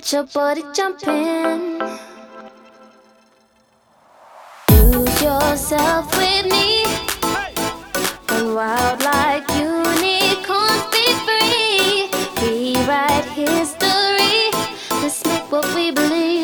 Get your body jumping. Lose yourself with me. Run wild like unicorns, be free. Rewrite history. Let's make what we believe.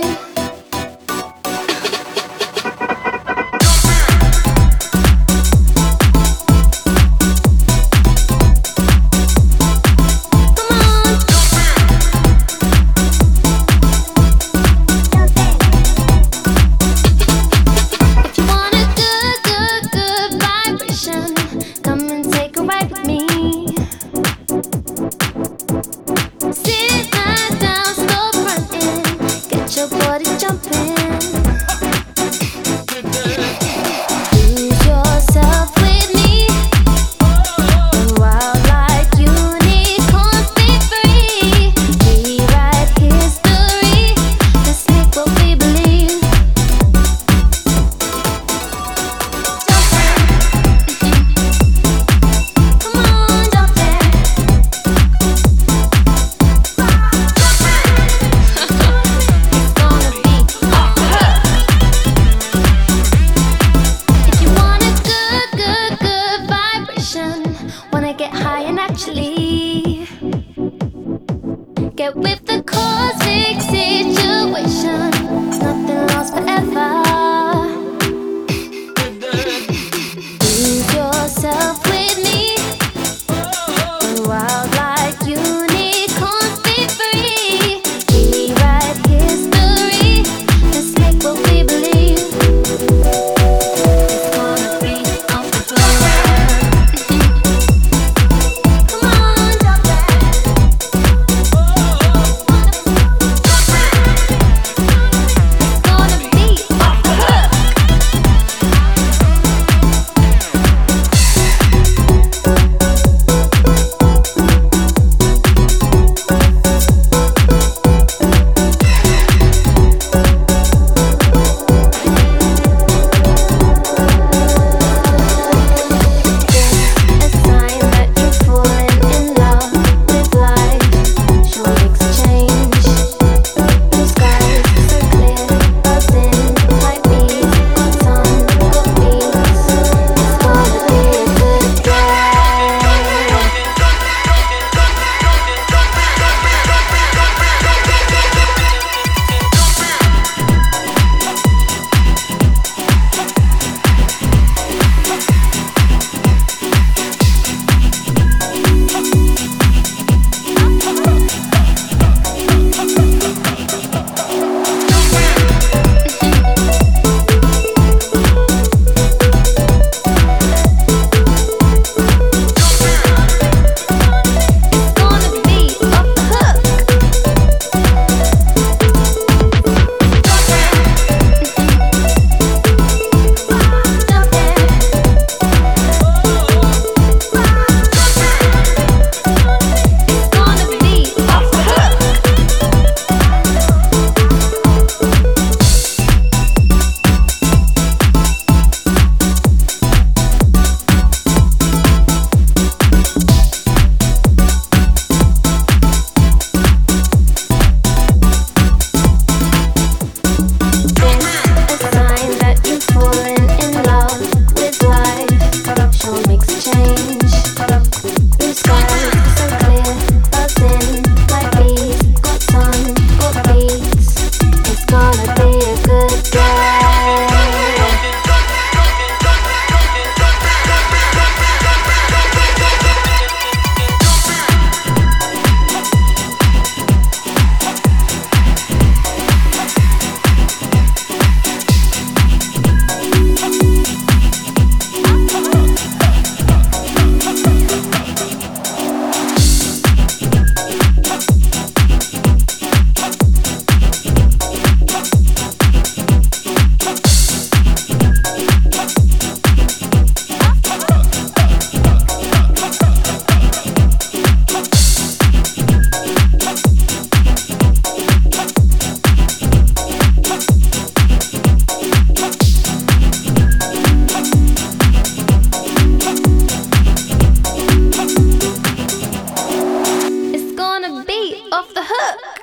Your body jumping. Lose yourself with me. Run wild like unicorns, be free. Rewrite history. Let's make what we believe. Come on, jump it. Wanna get high and actually get with the cosmic situation. Nothing lasts forever. Lose yourself with me. Run wild like unicorns, be free. Rewrite history. Let's make what we believe. It's gonna be off the floor. Off the hook.